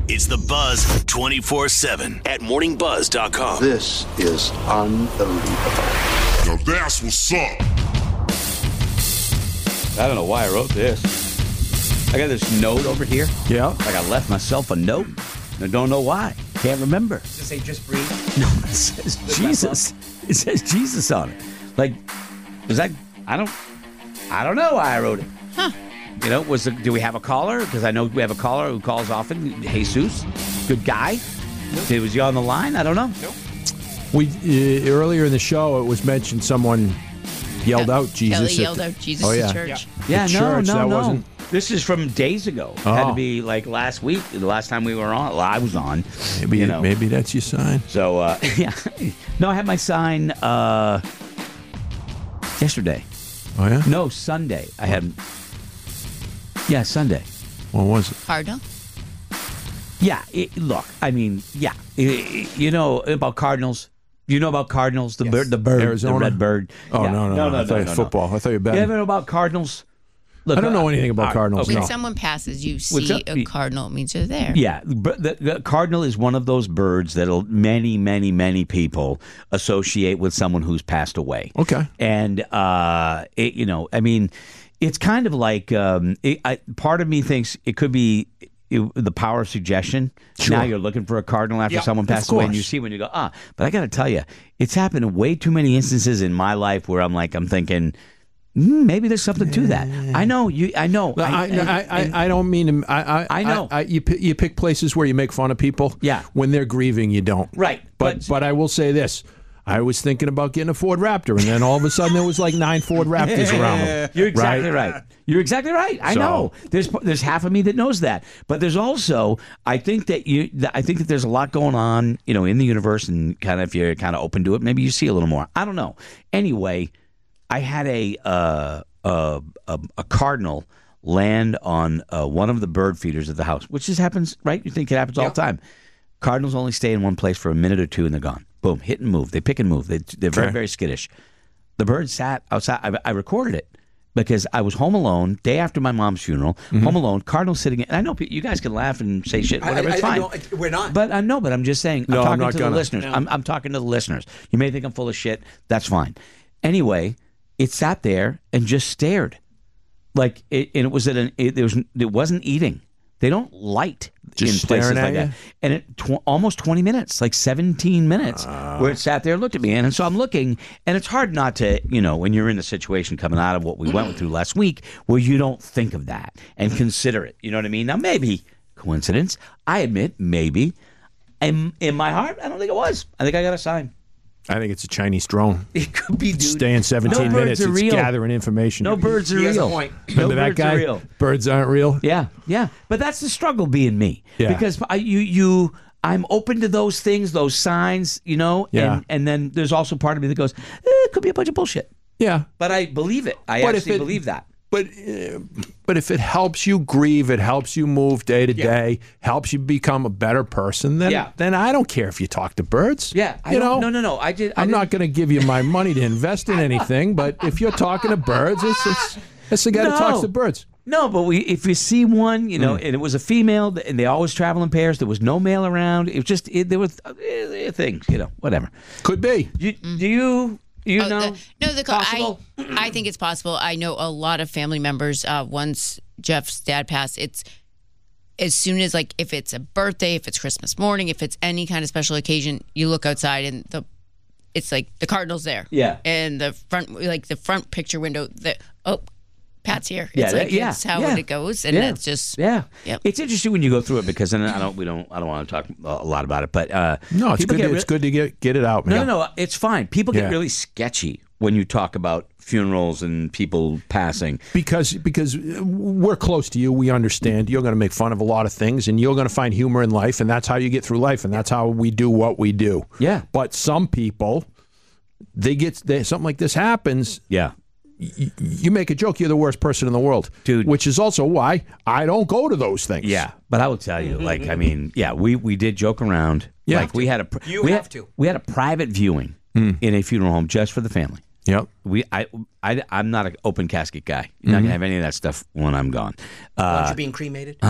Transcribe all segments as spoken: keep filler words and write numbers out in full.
It's The Buzz twenty-four seven at morning buzz dot com. This is unbelievable. Now that's what's up. I don't know why I wrote this. I got this note over here. Yeah. Like I left myself a note. I don't know why. Can't remember. Does it say just breathe? No, it says Jesus. It says Jesus on it. Like, was that? I don't. I don't know why I wrote it. Huh? You know, was the, do we have a caller? Because I know we have a caller who calls often. Jesus, good guy. Nope. Was he on the line? I don't know. Nope. We uh, earlier in the show it was mentioned someone yelled Ke- out Jesus. Kelly at yelled the, out Jesus oh, yeah. at church. Yeah, The no, church, no, that no. wasn't- This is from days ago. It Oh. had to be like last week, the last time we were on. Well, I was on. Maybe you know. maybe that's your sign. So, uh, yeah. No, I had my sign uh, yesterday. Oh yeah. No, Sunday. I had. Yeah, Sunday. What was it? Cardinal? Yeah, it, look, I mean, yeah. It, you know about Cardinals? You know about Cardinals? The Yes. bird, the bird, Arizona? the red bird. Oh Yeah. no, no, no! I thought you were football. I thought you were You betting. ever know about Cardinals? Look, I don't know uh, anything about all right, Cardinals. okay. When No. someone passes, you What's see up? a cardinal. It means they're there. Yeah, but the, the cardinal is one of those birds that many, many, many people associate with someone who's passed away. Okay. And uh, it, you know, I mean, it's kind of like um, it, I, part of me thinks it could be it, the power of suggestion. Sure. Now you're looking for a cardinal after Yeah, someone of passed away, and course. you see when you go, ah. But I got to tell you, it's happened in way too many instances in my life where I'm like, I'm thinking. Mm, maybe there's something to that. I know you. I know. No, I, I, I, I don't mean to. I, I, I know. I, I, you, pick, you pick places where you make fun of people. Yeah. When they're grieving, you don't. Right, But but- but I will say this. I was thinking about getting a Ford Raptor, and then all of a sudden there was like nine Ford Raptors around them. You're exactly right? You're exactly right. I So- know. There's there's half of me that knows that, but there's also I think that you I think that there's a lot going on, you know, in the universe, and kind of if you're kind of open to it, maybe you see a little more. I don't know. Anyway, I had a uh, a, a a cardinal land on uh, one of the bird feeders at the house, which just happens, right? You think it happens all the time. Cardinals only stay in one place for a minute or two and they're gone. Boom, hit and move. They pick and move. They, they're very, Okay. very skittish. The bird sat outside. I, I recorded it because I was home alone, day after my mom's funeral, Mm-hmm. home alone, cardinal sitting in. And I know pe- you guys can laugh and say shit, whatever, I- I- it's I fine. don't- we're not. But I know, but I'm just saying, I'm No, I'm talking not to gonna. the listeners. I'm, I'm talking to the listeners. You may think I'm full of shit. That's fine. Anyway, it sat there and just stared. Like, it, and it was at an, it, there was, it wasn't eating. They don't light Just in places staring at like you? that. And it tw- almost twenty minutes, like seventeen minutes, where it sat there and looked at me. And, and so I'm looking, and it's hard not to, you know, when you're in a situation coming out of what we went through last week, where you don't think of that and consider it. You know what I mean? Now, maybe coincidence. I admit, maybe. And in my heart, I don't think it was. I think I got a sign. I think it's a Chinese drone. It could be, dude. Staying seventeen no minutes. Birds are It's real. gathering information. No birds are He has a real. point. No Remember that birds guy? are real. Birds aren't real. Yeah, yeah. But that's the struggle being me. Yeah. Because I, you, you, I'm open to those things, those signs, you know. Yeah. And, and then there's also part of me that goes, eh, it could be a bunch of bullshit. Yeah. But I believe it. I But if actually it- believe that. But uh, but if it helps you grieve, it helps you move day to day, helps you become a better person, then Yeah. then I don't care if you talk to birds. Yeah. I you don't, know. no, no, no. I did. I I'm didn't- not going to give you my money to invest in anything, but if you're talking to birds, it's it's, it's the guy that talks No. to birds. No, but we, if you see one, you Mm. know, and it was a female, and they always travel in pairs. There was no male around. It was just it, there was uh, eh, things, you know, whatever. Could be. You, Do you? You Oh, know? the, no, the possible? I, I think it's possible. I know a lot of family members. Uh, once Jeff's dad passed, it's as soon as like if it's a birthday, if it's Christmas morning, if it's any kind of special occasion, you look outside and the it's like the cardinal's there. Yeah. and the front like the front picture window. The oh, Pat's here. Yeah, it's that- like yeah, it's how yeah. it goes, and Yeah. it's just Yeah, Yep. it's interesting when you go through it because then I don't we don't I don't want to talk a lot about it, but uh, No, it's people good. get To, re- it's good to get get it out, No, man. no, no, it's fine. People get Yeah. really sketchy when you talk about funerals and people passing. Because because we're close to you, we understand. You're going to make fun of a lot of things, and you're going to find humor in life, and that's how you get through life, and that's how we do what we do. Yeah. But some people, they get they, something like this happens. Yeah, y- you make a joke, you're the worst person in the world, Dude. Which is also why I don't go to those things. yeah. But I will tell you, like, I mean, yeah, we we did joke around. Yeah. like we had a pr- You we have had, to. we had a private viewing in a funeral home just for the family. Yep. We, I, I, I'm not an open casket guy. You're not gonna have any of that stuff when I'm gone. Aren't Uh, you being cremated? huh?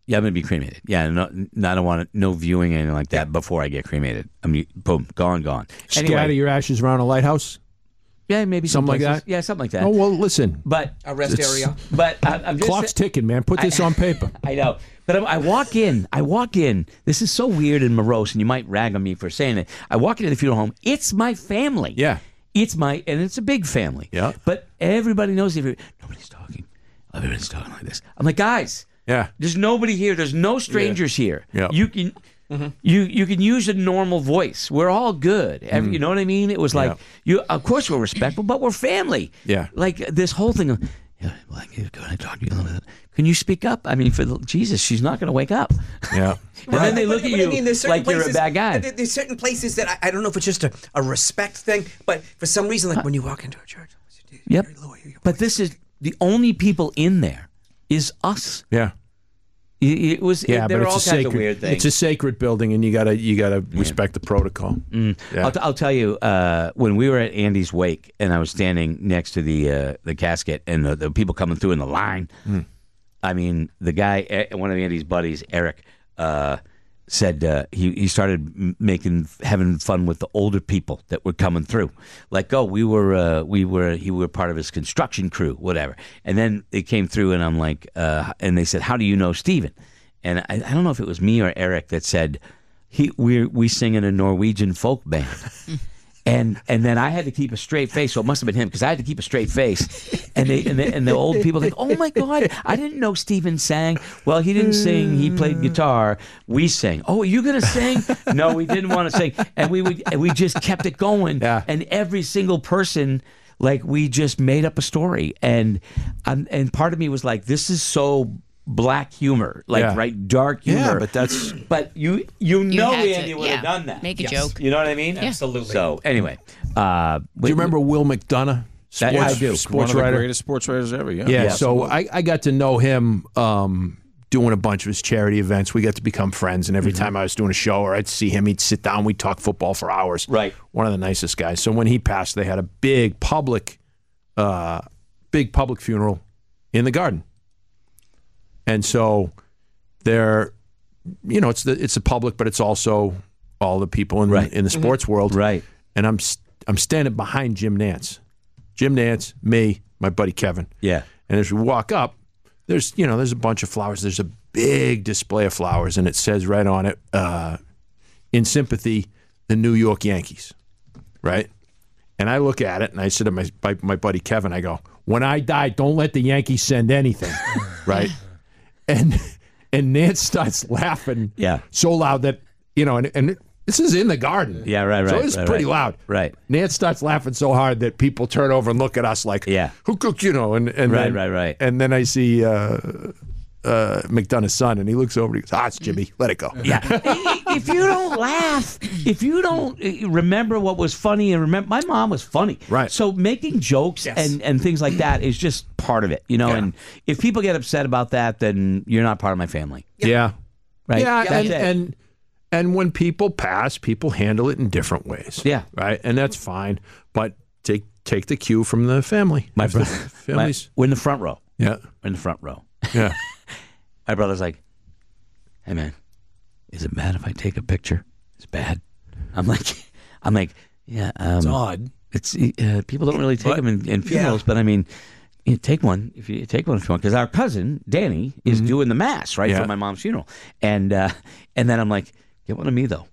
Yeah, I'm gonna be cremated. Yeah, no, I don't want no viewing or anything like that before I get cremated. I mean, boom, gone, gone. Scatter Anyway, your ashes around a lighthouse. yeah, maybe Something like places. that? Yeah, something like that. Oh well, listen. But A rest It's- area. but I, I'm just Clock's ticking, man. Put this on paper. I know. But I, I walk in. I walk in. This is so weird and morose, and you might rag on me for saying it. I walk into the funeral home. It's my family. Yeah. It's my, and it's a big family. Yeah. But everybody knows if you're, nobody's talking. Everybody's talking like this. I'm like, guys. Yeah. There's nobody here. There's no strangers here. Yeah. You can. You you can use a normal voice. We're all good. Every, You know what I mean? It was like Yeah. you. Of course, we're respectful, but we're family. Yeah. Like this whole thing. Of, yeah, well, can I talk to you a little bit? Can you speak up? I mean, for the, Jesus, she's not going to wake up. Yeah. And then they look But- at but you I mean, there's certain like you're a places- bad guy. there- There's certain places that I, I don't know if it's just a, a respect thing, but for some reason, like when you walk into a church, Yep. you're lower, you're- But this is the only people in there is us. Yeah. It, it was. Yeah, it, there but were it's all a kinds sacred. of weird things. It's a sacred building, and you gotta you gotta respect the protocol. Yeah. I'll, t- I'll tell you, uh, when we were at Andy's wake, and I was standing next to the uh, the casket, and the, the people coming through in the line. I mean, the guy, eh, one of Andy's buddies, Eric, uh, said uh, he he started m- making having fun with the older people that were coming through. Like, oh, we were uh, we were he were part of his construction crew, whatever. And then they came through, and I'm like, uh, and they said, "How do you know Steven?" And I, I don't know if it was me or Eric that said, "He we we sing in a Norwegian folk band." And and then I had to keep a straight face, so it must have been him because I had to keep a straight face. And they and, they, and the old people think, "Oh my God, I didn't know Steven sang." Well, he didn't sing; he played guitar. We sang. Oh, are you gonna sing? No, we didn't want to sing, and we would and we just kept it going. Yeah. And every single person, like we just made up a story, and um, and part of me was like, "This is so." Black humor, like Yeah. right, dark humor. Yeah, but that's But you you know had to, Andy would have yeah, done that. make a Yes. joke. You know what I mean? Absolutely. So anyway, uh, Do you remember Will McDonough? That- I do. Sports One of the writer. greatest sports writers ever. Yeah. Yeah, so I, I got to know him um, doing a bunch of his charity events. We got to become friends, and every Mm-hmm. time I was doing a show or I'd see him, he'd sit down, we'd talk football for hours. Right. One of the nicest guys. So when he passed, they had a big public, uh, big public funeral in the Garden. And so they're, you know, it's the it's the public, but it's also all the people in, Right. in the sports world. Right. And I'm s- I'm standing behind Jim Nance. Jim Nance, me, my buddy Kevin. Yeah. And as we walk up, there's you know there's a bunch of flowers. There's a big display of flowers, and it says right on it, uh, "In sympathy, the New York Yankees." Right. And I look at it, and I said to my my, my buddy Kevin, I go, "When I die, don't let the Yankees send anything." Right. And and Nance starts laughing. Yeah. So loud that you know, and and. This is in the Garden. Yeah, right, right. So it's right, pretty right. loud. Right. Nance starts laughing so hard that people turn over and look at us like, Yeah. who cooked, you know? And, and Right, then, right, right. And then I see uh, uh, McDonough's son, and he looks over and he goes, ah, it's Jimmy. Let it go. Yeah. If you don't laugh, if you don't uh, remember what was funny, and remember, my mom was funny. Right. So making jokes Yes. and, and things like that is just part of it, you know. Yeah. And if people get upset about that, then you're not part of my family, Yeah. right? Yeah. That's And, it. and and when people pass, people handle it in different ways. Yeah. Right. And that's fine. But take take the cue from the family. my If the brother, families. we're in the front row. Yeah. We're in the front row. Yeah. My brother's like, "Hey man, is it bad if I take a picture?" It's bad. I'm like, I'm like, yeah. Um, It's odd. It's uh, people don't really take But- them in, in funerals, but I mean, you take one if you take one if you want. Because our cousin Danny is doing the mass right Yeah. for my mom's funeral, and uh, and then I'm like, get one of me though.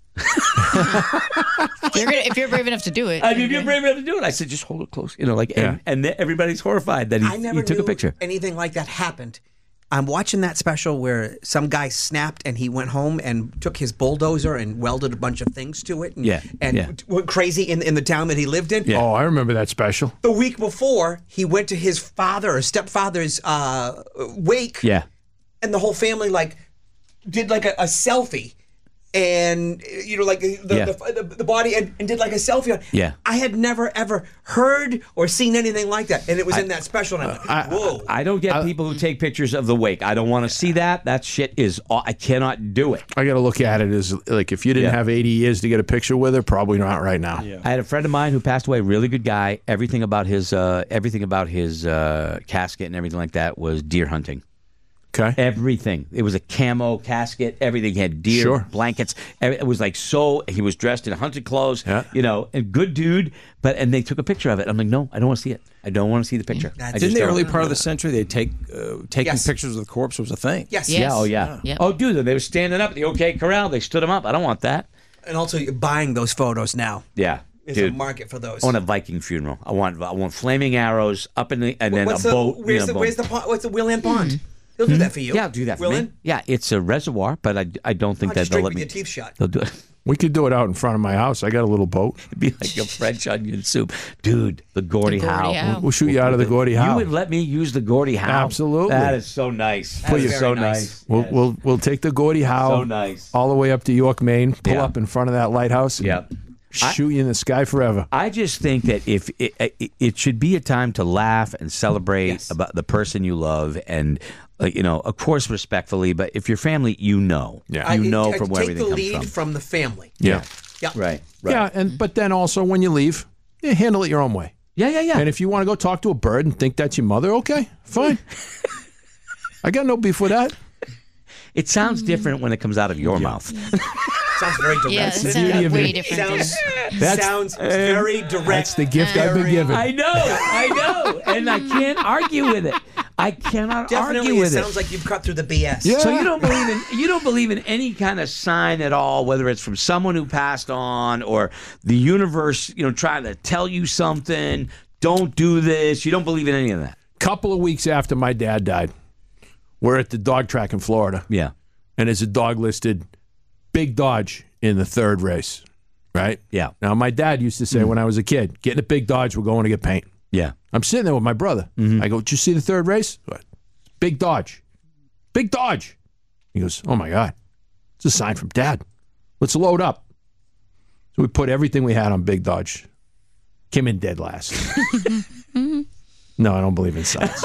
If you're, gonna, if you're brave enough to do it, I mean, if you're brave enough to do it, I said, just hold it close, you know, like, and, Yeah. and then everybody's horrified that he, I never he took knew a picture. anything like that happened. I'm watching that special where some guy snapped and he went home and took his bulldozer and welded a bunch of things to it. And, Yeah, and yeah. went crazy in in the town that he lived in. Yeah. Oh, I remember that special. The week before, he went to his father or stepfather's uh, wake. Yeah, And the whole family like did like a, a selfie. And you know, like the Yeah. the, the, the body, and, and did like a selfie. Yeah. I had never ever heard or seen anything like that, and it was in that special. And I'm like, whoa! I don't get people who take pictures of the wake. I don't want to see that. That shit is, aw- I cannot do it. I got to look at it as like if you didn't Yeah. have eighty years to get a picture with her, probably not right now. I had a friend of mine who passed away, really good guy. Everything about his, uh, everything about his uh, casket and everything like that was deer hunting. Okay. Everything. It was a camo casket. Everything had deer Sure. blankets. It was like so. He was dressed in hunted clothes. Yeah. You know, a good dude. But and they took a picture of it. I'm like, no, I don't want to see it. I don't want to see the picture. That's- I Didn't just the don't. early part of the century they take uh, taking Yes. pictures of the corpse was a thing? Yes. Yes. Yeah. Oh yeah. Yep. Oh, dude, they were standing up at the OK Corral. They stood them up. I don't want that. And also, you're buying those photos now. Yeah. There's Dude. a market for those. I want a Viking funeral. I want I want flaming arrows up in the and then what's a the, boat. Where's you know, the boat. Where's the pond? What's the Willan Pond? He'll do that for you. Yeah, I'll do that for Willan? me. Yeah, it's a reservoir, but I, I don't think I'll that just they'll drink let with me. your teeth shut. They'll do it. We could do it out in front of my house. I got a little boat. It'd be like a French onion soup, dude. The Gordie, The Gordie Howe. Howe. We'll shoot you out of the Gordie You Howe. would let me use the Gordie Howe? Absolutely. That is so nice. That Put is your- so very nice. nice. We'll That is we'll we'll take the Gordie Howe so nice. all the way up to York, Maine. Pull Yeah. up in front of that lighthouse. And Yep. Shoot you in the sky forever. I just think that if it, it, it should be a time to laugh and celebrate Yes. about the person you love, and uh, you know, of course, respectfully. But if you're family, you know, Yeah. I- you know I- from where take everything the lead comes from. from the family. Yeah. Yeah. Right. Right. Yeah, and but then also when you leave, yeah, handle it your own way. Yeah. Yeah. Yeah. And if you want to go talk to a bird and think that's your mother, okay, fine. I got no beef with that. It sounds different when it comes out of your mouth. Sounds very direct. Yeah, it the sounds beauty of way it. different. Sounds, That's- sounds very direct. That's the gift I've been Very- given. I know. I know. And I can't argue with it. I cannot Definitely, argue it with sounds it. like you've cut through the B S. Yeah. So you don't believe in you don't believe in any kind of sign at all, whether it's from someone who passed on or the universe, you know, trying to tell you something. Don't do this. You don't believe in any of that. Couple of weeks after my dad died, we're at the dog track in Florida, Yeah. and there's a dog listed Big Dodge in the third race, right? Yeah. Now, my dad used to say when I was a kid, getting a Big Dodge, we're going to get paint. Yeah. I'm sitting there with my brother. I go, did you see the third race? What? Big Dodge. Big Dodge. He goes, oh, my God. It's a sign from Dad. Let's load up. So we put everything we had on Big Dodge. Came in dead last. No, I don't believe in signs.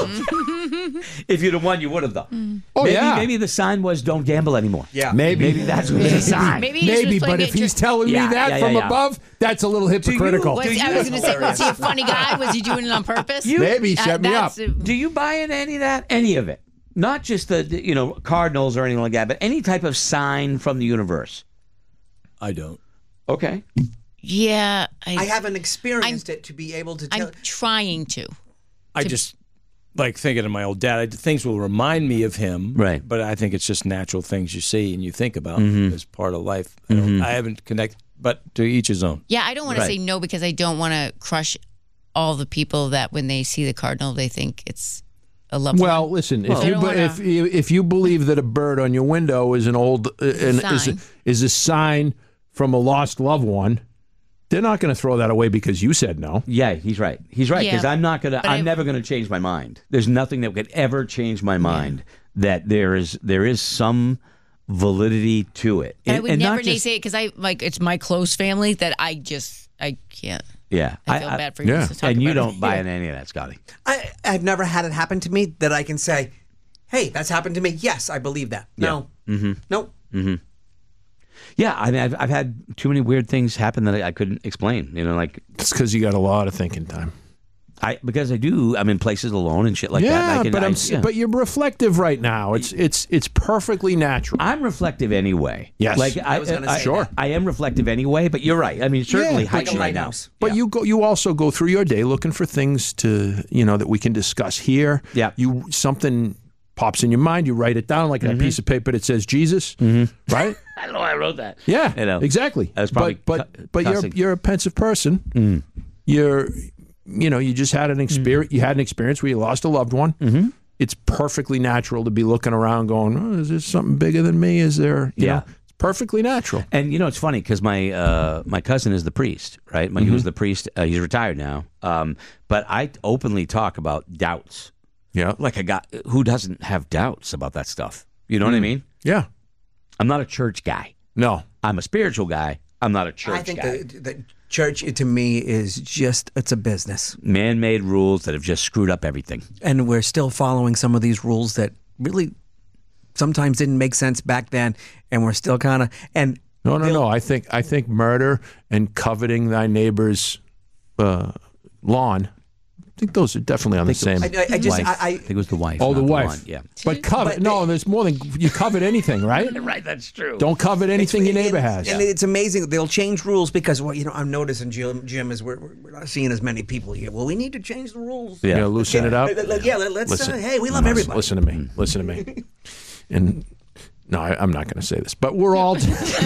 If you'd have won, you would have though. Oh, maybe, yeah. Maybe the sign was don't gamble anymore. Yeah. Maybe. Maybe that's what the sign. Maybe, he just Maybe, was playing but if it he's just- telling Yeah, me that yeah, yeah, from yeah. above, that's a little hypocritical. Was, I was going to say, was he a funny guy? Was he doing it on purpose? Maybe he Uh, set me up. that's- Do you buy into any of that? Any of it? Not just the, the, you know, Cardinals or anything like that, but any type of sign from the universe. I don't. Okay. Yeah, I, I haven't experienced it to be able to tell. I'm trying to. I just like thinking of my old dad. I, things will remind me of him, Right. But I think it's just natural things you see and you think about Mm-hmm. as part of life. I, don't, I haven't connected, but to each his own. Yeah, I don't want Right. to say no because I don't want to crush all the people that when they see the cardinal, they think it's a loved Well, one. listen, Well, if I you don't be- wanna- if you, if you believe that a bird on your window is an old uh, an, is, a, sign. is a sign from a lost loved one, they're not going to throw that away because you said no. Yeah, he's right. He's right Yeah. because I'm not gonna. But I'm I- never gonna change my mind. There's nothing that could ever change my mind that there is there is some validity to it. But I And- would and never not just- naysay it because I like it's my close family that I just I can't. Yeah, I feel bad for you. yeah. to talk and you about don't it. buy into any of that, Scotty. I, I've never had it happen to me that I can say, "Hey, that's happened to me." Yes, I believe that. No, mm-hmm. no. Yeah, I mean, I've, I've had too many weird things happen that I, I couldn't explain. You know, like It's because you got a lot of thinking time. I because I do. I'm in places alone and shit like that. and yeah, I can, but I, I'm yeah. but you're reflective right now. It's it's it's perfectly natural. I'm reflective anyway. Yes. like I was gonna say Sure. that. I am reflective anyway. But you're right. I mean, certainly Yeah, heightened like a right now. lighthouse. But you go. You also go through your day looking for things to you know that we can discuss here. Yeah. You something pops in your mind. You write it down like a piece of paper that says Jesus. Mm-hmm. Right. I don't know why I wrote that. Yeah. You know, Exactly. I was probably but cu- but but you're cussing. you're a pensive person. You're you know you just had an experience. You had an experience where you lost a loved one. Mm-hmm. It's perfectly natural to be looking around, going, oh, "Is there something bigger than me? Is there?" You Yeah. know, it's perfectly natural. And you know, it's funny because my uh, my cousin is the priest, right? My, He was the priest. Uh, he's retired now. Um, but I openly talk about doubts. Yeah. Like a guy who doesn't have doubts about that stuff. You know what I mean? Yeah. I'm not a church guy. No. I'm a spiritual guy. I'm not a church I think guy. the, the church to me is just it's a business, Man-made rules that have just screwed up everything. and we're still following some of these rules that really sometimes didn't make sense back then, and we're still kind of and No, no, no. I think I think murder and coveting thy neighbor's uh, lawn think those are definitely on the same. I, I, I just, wife. I, I, think it was the wife. Oh, the not wife. one. Yeah. But covet. But no, they- there's more than you covet anything, right? Right, that's true. Don't covet anything your neighbor and, has. And it's amazing. They'll change rules because, well, you know, I'm noticing, Jim, Jim is we're, we're not seeing as many people here. Well, we need to change the rules. You know, loosen it up. Let- let- Yeah, let- let's, Listen. uh, hey, we love Listen- everybody. Listen to me. Listen to me. And no, I, I'm not going to say this, but we're all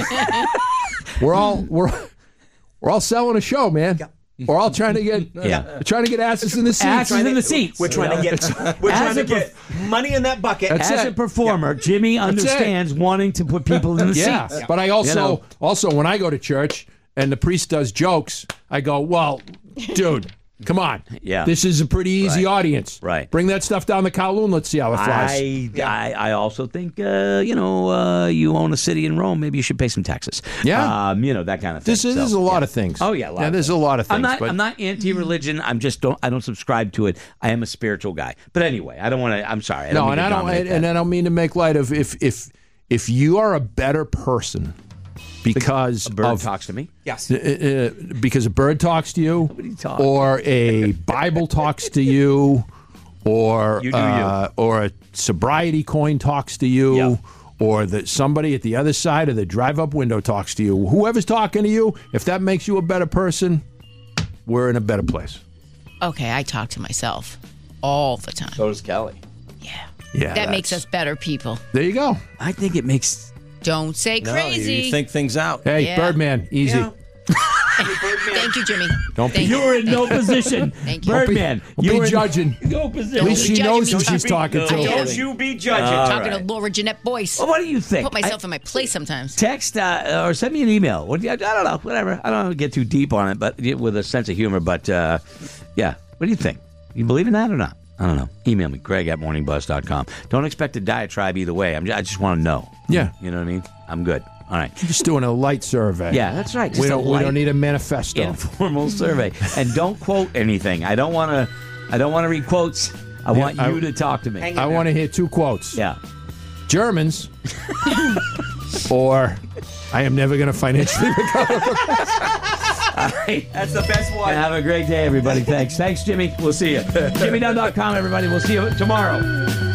we're all we're we're all selling a show, man. Yeah. We're all trying to get Yeah. we're trying to get asses in the seats. Asses in the seats. We're trying to get, we're As trying to a get money in that bucket. That's As it. a performer, Jimmy it. understands wanting to put people in the Yeah, seats. but I also You know? also when I go to church and the priest does jokes, I go, well, dude. Come on. Yeah. This is a pretty easy Right. audience. Right. Bring that stuff down the Kowloon. Let's see how it flies. I, I I also think uh, you know uh, you own a city in Rome. Maybe you should pay some taxes. Yeah. um, you know that kind of thing. This is, So, there's a lot yeah. of things. Oh yeah, a lot yeah. of There's things. a lot of things. I'm not but I'm not anti-religion. I'm just don't I don't subscribe to it. I am a spiritual guy. But anyway, I don't want to. I'm sorry. I don't no, mean and to I don't, dominate and that. I don't mean to make light of if if if you are a better person because a bird of talks to me. Yes. uh, uh, because a bird talks to you, talks. or a Bible talks to you, or You do uh, or a sobriety coin talks to you. Yeah. Or that somebody at the other side of the drive-up window talks to you. Whoever's talking to you, if that makes you a better person, we're in a better place. Okay, I talk to myself all the time. So does Kelly. Yeah. Yeah, That makes that's- us better people. There you go. I think it makes. Don't say No, crazy. you, you think things out. Hey, Yeah. Birdman, easy. Yeah. Thank you, Jimmy. Don't be- Thank you. You're in no position. Thank you. Birdman. Don't be you're in judging. no position. At least be she judging knows me. who she's talking to. Don't you be judging. Talking to Laura Jeanette Boyce. Well, what do you think? Put myself I- in my place sometimes. Text uh, or send me an email. What do you, I don't know. Whatever. I don't want to get too deep on it, but with a sense of humor. But uh, yeah, what do you think? You believe in that or not? I don't know. Email me, Greg at morning buzz dot com. Don't expect a diatribe either way. I'm just, I just want to know. Yeah. You know what I mean? I'm good. All right. Just doing a light survey. Yeah, that's right. We Just a don't. We light, don't need a manifesto. informal survey. And don't quote anything. I don't want to. I don't want to read quotes. I want I- you to talk to me. Hang I want to hear two quotes. Yeah. Germans, or I am never going to financially recover. That's the best one. Have a great day, everybody. Thanks. Thanks, Jimmy. We'll see you. Jimmy Dunn dot com, everybody. We'll see you tomorrow.